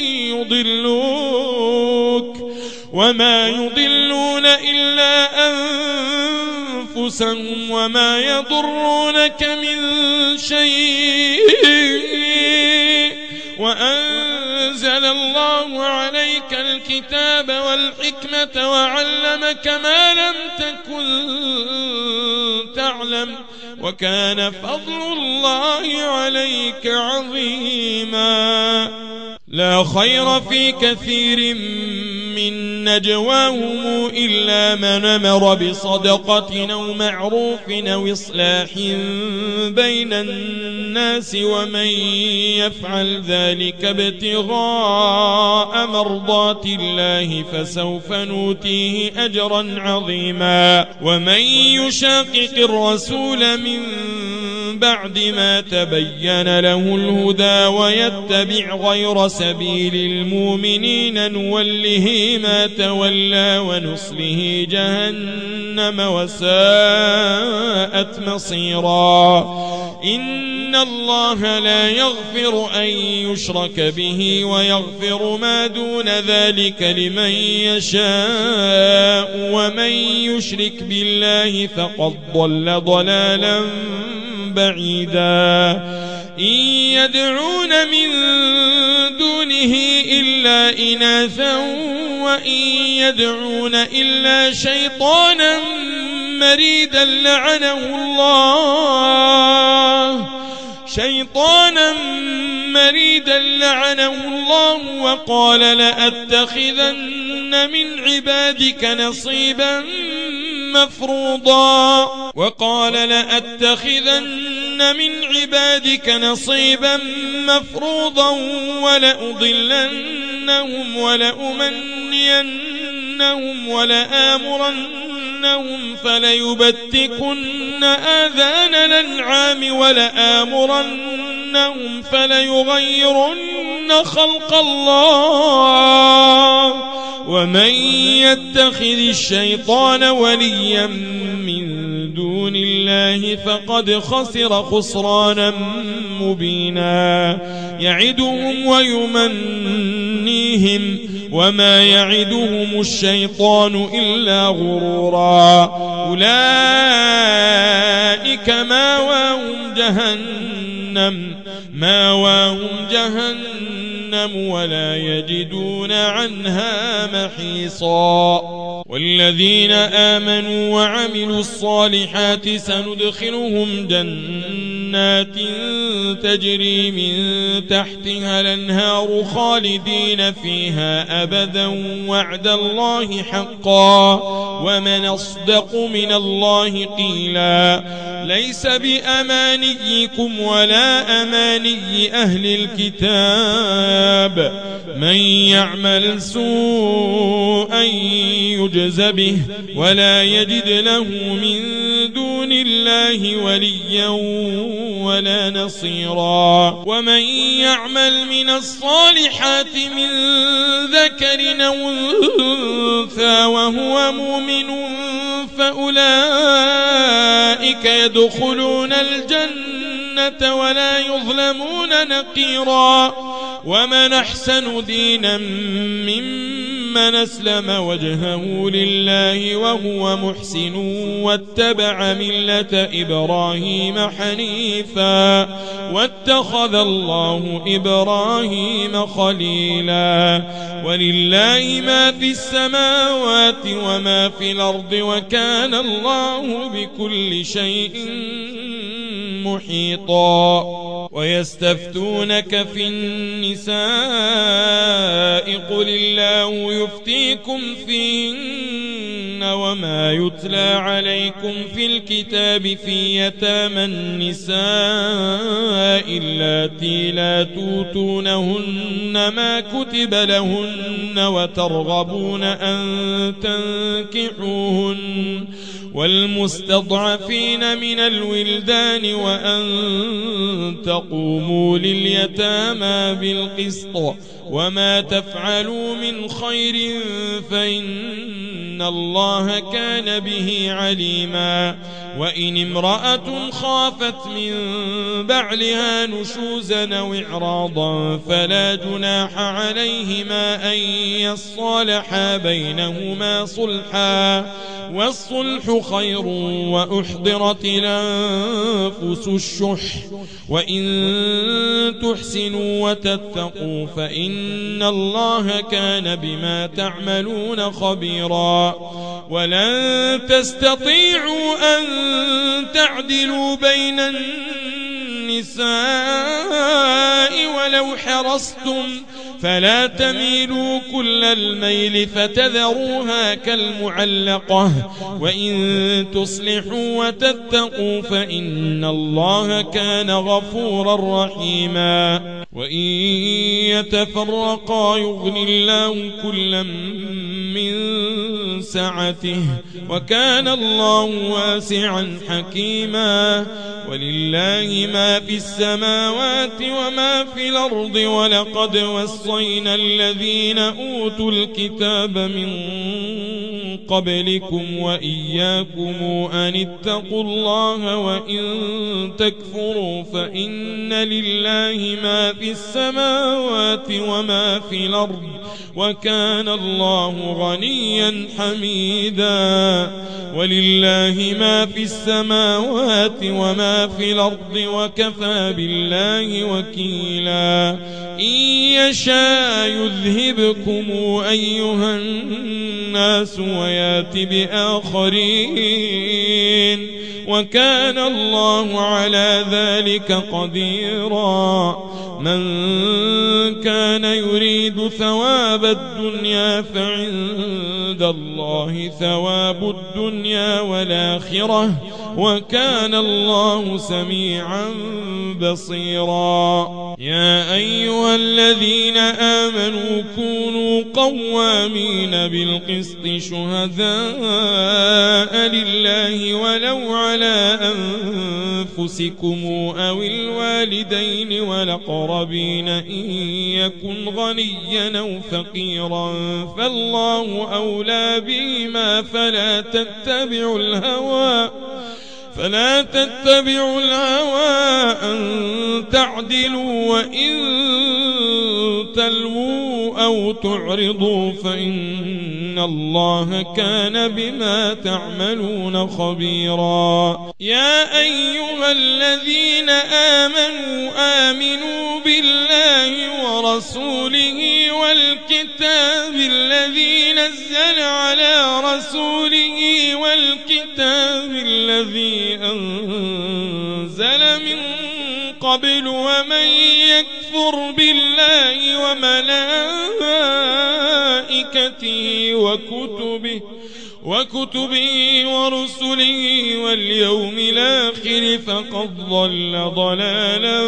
يضلوك وما يضلون إلا أنفسهم وما يضرونك من شيء. وأنزل الله عليك الكتاب والحكمة وعلمك ما لم تكن تعلم وكان فضل الله عليك عظيما. لا خير في كثير من نجواهم إلا من أمر بصدقة أو معروف أو إصلاح بين الناس ومن يفعل ذلك ابتغاء مرضات الله فسوف نؤتيه أجرا عظيما. ومن يشاقق الرسول من بعد ما تبين له الهدى ويتبع غير سبيل المؤمنين نوله ما تولى ونصله جهنم وساءت مصيرا. إن الله لا يغفر أن يشرك به ويغفر ما دون ذلك لمن يشاء ومن يشرك بالله فقد ضل ضلالا بعيدا. إن يدعون من دونه إلا إناثا وإن يدعون إلا شيطانا مريدا لعنه الله وقال لأتخذن من عبادك نصيبا مفروضا ولأضلنهم ولأمنينهم ولآمرنهم فليبتكن آذان الأنعام ولآمرنهم فليغيرن خلق الله. ومن يتخذ الشيطان وليا من دون الله فقد خسر خسرانا مبينا. يعدهم ويمنيهم وما يعدهم الشيطان إلا غرورا. أولئك مأواهم جهنم ولا يجدون عنها محيصا. والذين آمنوا وعملوا الصالحات سندخلهم جنات تجري من تحتها الأنهار خالدين فيها أبدا وعد الله حقا ومن أصدق من الله قيلا ليس بأمانيكم ولا أماني أهل الكتاب من يعمل سوءا يجز به ولا يجد له من دون الله وليا ولا نصيرا ومن يعمل من الصالحات من ذكر أو أنثى وهو مؤمن فأولئك يدخلون الجنة ولا يظلمون نقيرا ومن أحسن دينا ممن أسلم وجهه لله وهو محسن واتبع ملة إبراهيم حنيفا واتخذ الله إبراهيم خليلا ولله ما في السماوات وما في الأرض وكان الله بكل شيء محيطا ويستفتونك في النساء قل الله يفتيكم فيهن وما يتلى عليكم في الكتاب في يتامى النساء اللاتي لا توتونهن ما كتب لهن وترغبون أن تنكحوهن والمستضعفين من الولدان وأن تقوموا لليتامى بالقسط وما تفعلوا من خير فإن الله كان به عليما وإن امرأة خافت من بعلها نشوزا أو إعراضا فلا جناح عليهما أن يصالحا بينهما صلحا والصلح خير وأحضرت الأنفس الشح وإن تحسنوا وتتقوا فإن الله كان بما تعملون خبيرا ولن تستطيعوا أن تعدلوا بين النساء ولو حرصتم فلا تميلوا كل الميل فتذروها كالمعلقة وإن تصلحوا وتتقوا فإن الله كان غفورا رحيما وإن يتفرقا يغن الله كلا من سعته وكان الله واسعا حكيما ولله ما في السماوات وما في الأرض ولقد وصينا الذين أوتوا الكتاب من قبلكم وإياكم أن اتقوا الله وإن تكفروا فإن لله ما في السماوات وما في الأرض وكان الله غنيا حميدا ولله ما في السماوات وما في الأرض وكفى بالله وكيلا إن يشاء يذهبكم أيها الناس ويات بآخرين وكان الله على ذلك قديرا من كان يريد ثواب الدنيا فعند الله ثواب الدنيا والآخرة وكان الله سميعا بصيرا يا أيها الذين آمنوا كونوا قوامين بالقسط شهداء لله ولو على أنفسكم أو الوالدين والأقربين إن يكن غنيا أو فقيرا فالله أولى بهما فلا تتبعوا الهوى أن تعدلوا وإن تلووا أو تعرضوا فإن الله كان بما تعملون خبيرا يا أيها الذين آمنوا بالله ورسوله والكتاب الذي نزل على رسوله والكتاب الذي أنزل من قبل ومن يكفر بالله وملائكته وكتبه ورسله واليوم الآخر فقد ضل ضلالا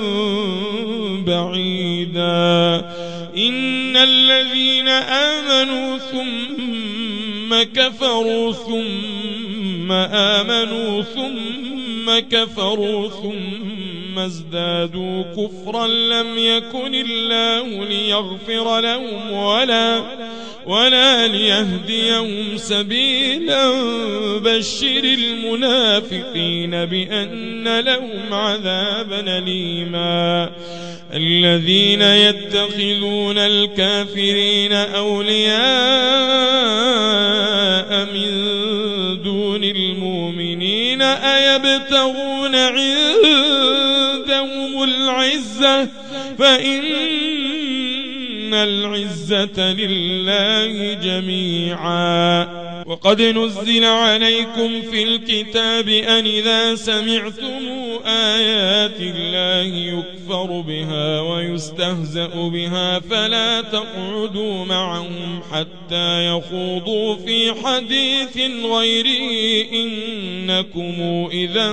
بعيدا. إن الذين آمنوا ثم كفروا ثم آمنوا ثم كفروا ثم ازدادوا كفرا لم يكن الله ليغفر لهم ولا ليهديهم سبيلا. بشر المنافقين بأن لهم عذابا أليما. الذين يتخذون الكافرين أولياء من دون المؤمنين أيبتغون عندهم العزة فإن العزة لله جميعا. وقد نزل عليكم في الكتاب أن إذا سمعتم آيات الله يكفر بها ويستهزأ بها فلا تقعدوا معهم حتى يخوضوا في حديث غيره إنكم إذا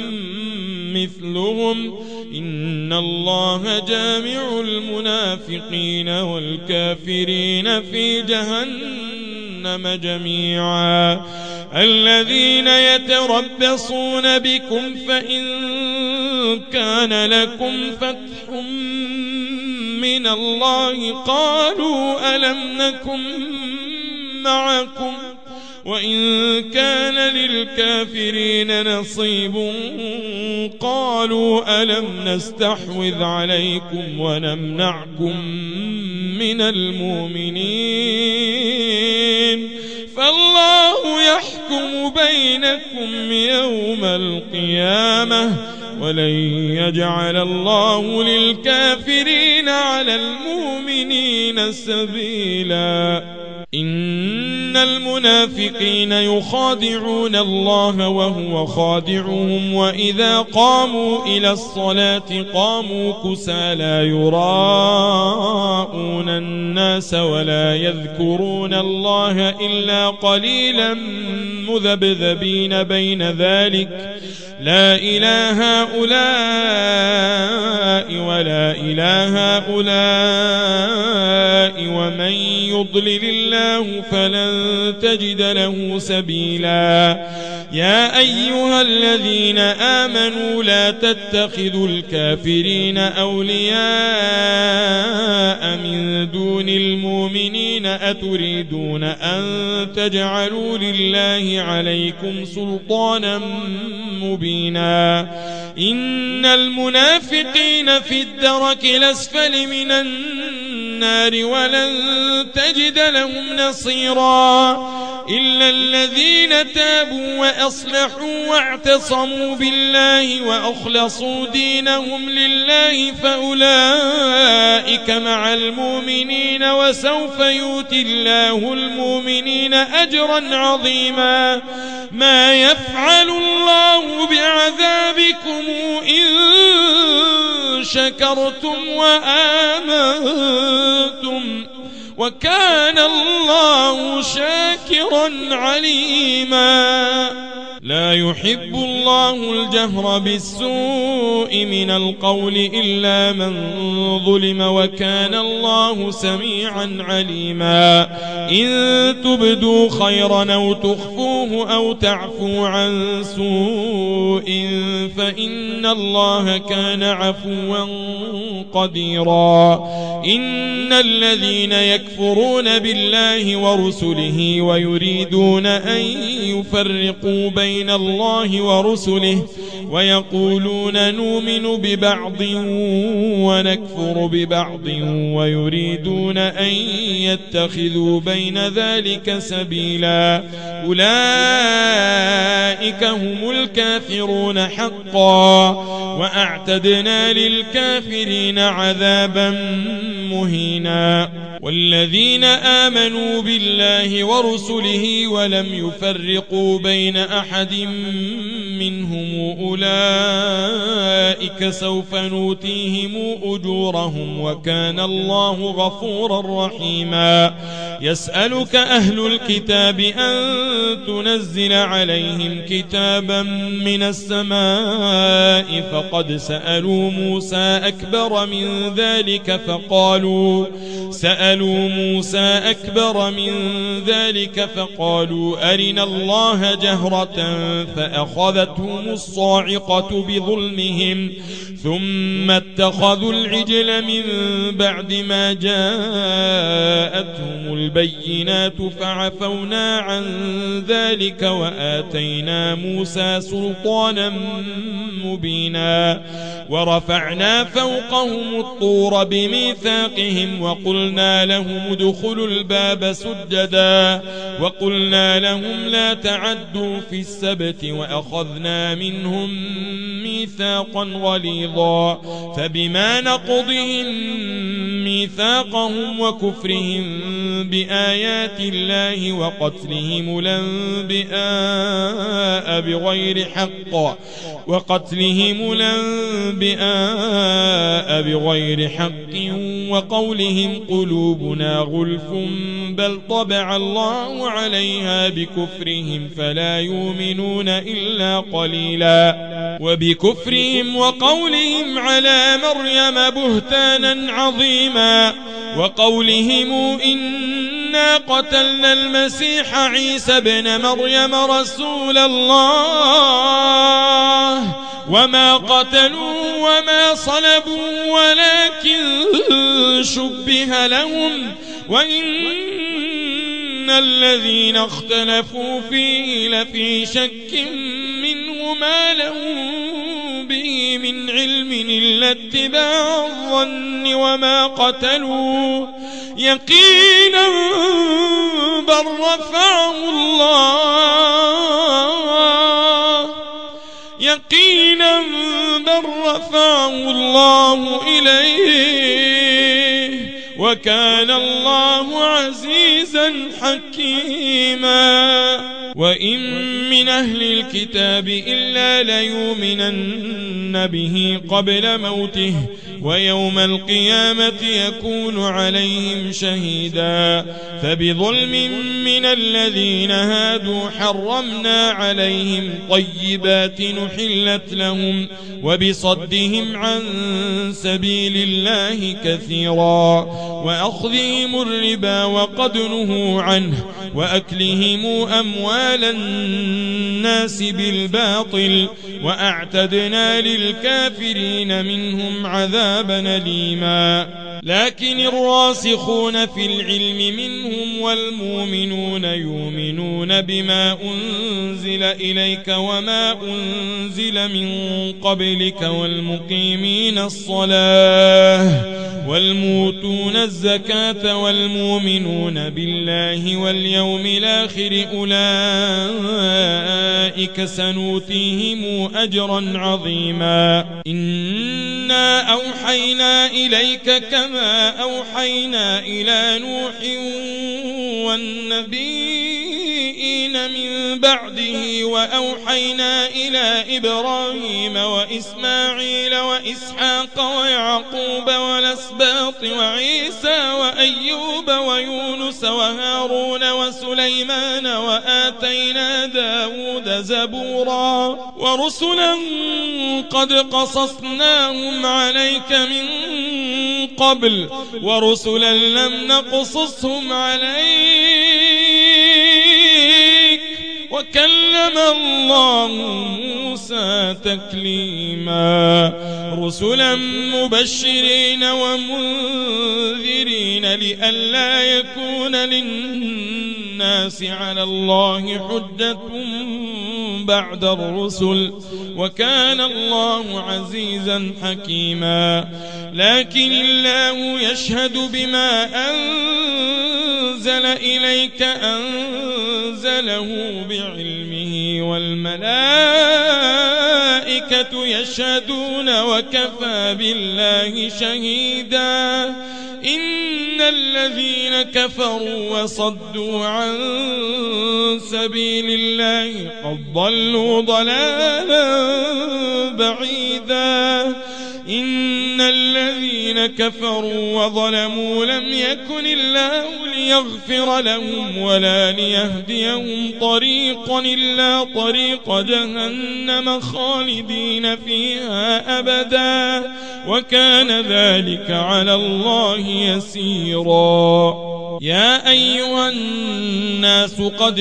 مثلهم إن الله جامع المنافقين والكافرين في جهنم جميعا. الذين يتربصون بكم فإن كان لكم فتح من الله قالوا ألم نكن معكم وإن كان للكافرين نصيب قالوا ألم نستحوذ عليكم ونمنعكم من المؤمنين فالله يحكم بينكم يوم القيامة ولن يجعل الله للكافرين على المؤمنين سبيلا. إن المنافقين يخادعون الله وهو خادعهم وإذا قاموا إلى الصلاة قاموا كسالى يراءون الناس ولا يذكرون الله إلا قليلا مذبذبين بين ذلك لا إله هؤلاء ولا إله هؤلاء ومن يضلل الله فلن تجد له سبيلا. يا أيها الذين آمنوا لا تتخذوا الكافرين أولياء من دون المؤمنين أتريدون أن تجعلوا لله عليكم سلطانا مبينا. إن المنافقين في الدرك الأسفل من النار ولن تجد لهم نصيرا إلا الذين تابوا وأصلحوا واعتصموا بالله وأخلصوا دينهم لله فأولئك مع المؤمنين وسوف يؤتي الله المؤمنين أجرا عظيما. ما يفعل الله بعذابكم إن شكرتم وآمنتم وكان الله شاكرا عليما. لا يحب الله الجهر بالسوء من القول إلا من ظلم وكان الله سميعا عليما. إن تبدوا خيرا أو تخفوه أو تعفو عن سوء فإن الله كان عفوا قديرا. إن الذين يكفرون بالله ورسله ويريدون أن يفرقوا بين الله ورسله ويقولون نؤمن ببعض ونكفر ببعض ويريدون أن يتخذوا بين ذلك سبيلا. أولئك أولئك هم الكافرون حقا وأعتدنا للكافرين عذابا مهينا. والذين آمنوا بالله ورسله ولم يفرقوا بين أحد منهم أولئك سوف نؤتيهم أجورهم وكان الله غفورا رحيما. يسألك أهل الكتاب أن تنزل عليهم كتابا من السماء فقد سألوا موسى أكبر من ذلك فقالوا أرنا الله جهرة فأخذتهم الصاعقة بظلمهم ثم اتخذوا العجل من بعد ما جاءتهم البينات فعفونا عن ذلك وآتينا موسى سلطانا مبينا. ورفعنا فوقهم الطور بميثاقهم وقلنا لهم ادخلوا الباب سجدا وقلنا لهم لا تعدوا في السبت وأخذنا منهم ميثاقا غليظا. فبما نقضهم ميثاقهم وكفرهم بآيات الله وقتلهم الأنبياء بغير حق وقولهم قلوبنا غلف بل طبع الله عليها بكفرهم فلا يؤمنون إلا قليلا. وبكفرهم وقولهم على مريم بهتانا عظيما وقولهم إنا قتلنا المسيح عيسى ابن مريم رسول الله وما قتلوا وما صلبوا ولكن شبه لهم وإن الذين اختلفوا فيه لفي شك منه ما لهم به من علم إلا اتباع الظن وما قتلوا يقينا بل رفعه الله إليه وكان الله عزيزا حكيما. وإن من أهل الكتاب إلا ليؤمنن به قبل موته ويوم القيامة يكون عليهم شهيدا. فبظلم من الذين هادوا حرمنا عليهم طيبات نحلت لهم وبصدهم عن سبيل الله كثيرا وأخذهم الربا وقد نهوا عنه وأكلهم أموال الناس بالباطل وأعتدنا للكافرين منهم عذابا أليما. لكن الراسخون في العلم منهم والمؤمنون يؤمنون بما أنزل إليك وما أنزل من قبلك والمقيمين الصلاة والموتون الزكاة والمؤمنون بالله واليوم الآخر أولئك سنؤتيهم أجرا عظيما. إنا أوحينا إليك كما أوحينا إلى نوح والنبيين من بعده وأوحينا إلى إبراهيم وإسماعيل وإسحاق ويعقوب والأسباط وعيسى وأيوب ويونس وهارون وسليمان وآتينا داود زبورا. ورسلا قد قصصناهم عليك من قبل ورسلا لم نقصصهم عليك وكلم الله موسى تكليما. رسلا مبشرين ومنذرين لئلا يكون للناس على الله حجة بعد الرسل وكان الله عزيزا حكيما. لكن الله يشهد بما أنزل أنزل إليك أنزله بعلمه والملائكة يشهدون وكفى بالله شهيدا إن الذين كفروا وصدوا عن سبيل الله قد ضلوا ضلالا بعيدا إن الذين كفروا وظلموا لم يكن الله ليغفر لهم ولا ليهديهم طريقا إلا طريق جهنم خالدين فيها أبدا وكان ذلك على الله يسيرا يا أيها الناس قد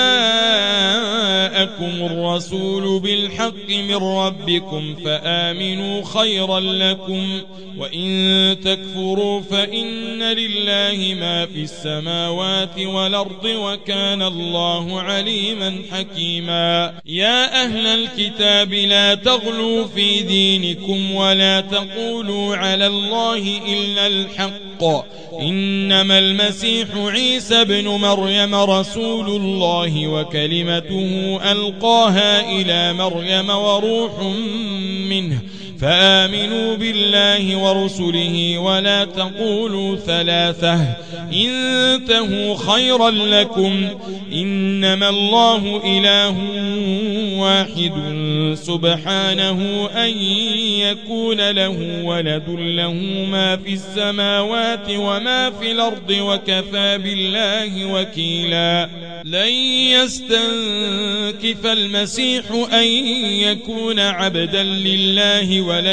جاءكم الرسول بالحق من ربكم فآمنوا خيرا لكم وإن تكفروا فإن لله ما في السماوات والأرض وكان الله عليما حكيما يا أهل الكتاب لا تغلوا في دينكم ولا تقولوا على الله إلا الحق إنما المسيح عيسى بن مريم رسول الله وكلمته ألقاها إلى مريم وروح منه فآمنوا بالله ورسله ولا تقولوا ثلاثة انتهوا خيرا لكم إنما الله إله واحد سبحانه أن يكون له ولد له ما في السماوات وما في الأرض وكفى بالله وكيلا لن يستنكف المسيح أن يكون عبدا لله ولا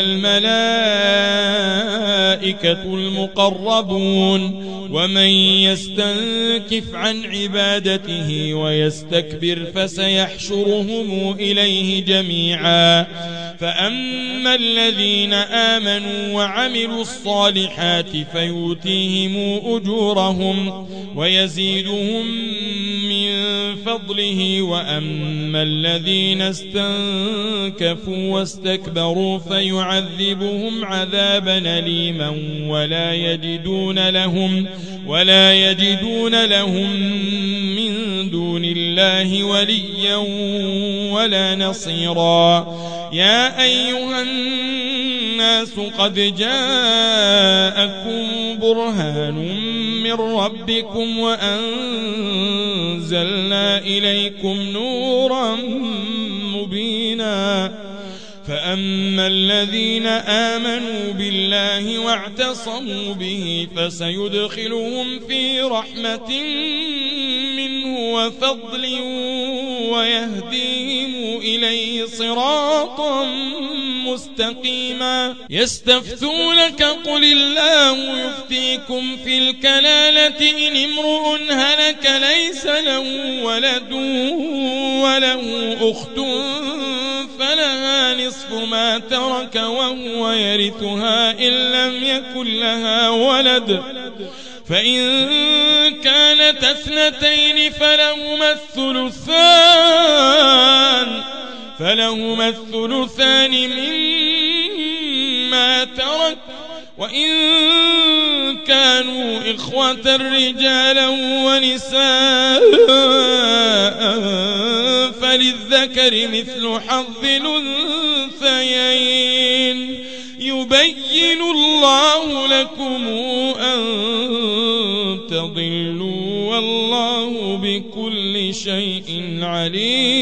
الملائكة المقربون ومن يستنكف عن عبادته ويستكبر فسيحشرهم إليه جميعا فأما الذين آمنوا وعملوا الصالحات فيؤتيهم أجورهم ويزيدهم من فضله وأما الذين استنكفوا واستكبروا فيعذبهم عذابا أليما ولا يجدون لهم من دون الله وليا ولا نصيرا يا أيها الناس قد جاءكم برهان من ربكم وأنزلنا إليكم نورا مبينا فأما الذين آمنوا بالله واعتصموا به فسيدخلهم في رحمة منه وفضل ويهديهم إليه صراطا مستقيما يستفتونك قل الله يفتيكم في الكلالة إن امرؤ هلك ليس له ولد وله أخت فلها نصف ما ترك وهو يرثها إن لم يكن لها ولد فإن كانت اثنتين فلهما الثلثان مما ترك وإن كانوا إخوة رجالا ونساء فللذكر مثل حظ الأنثيين يبين الله لكم أن تضلوا والله بكل شيء عليم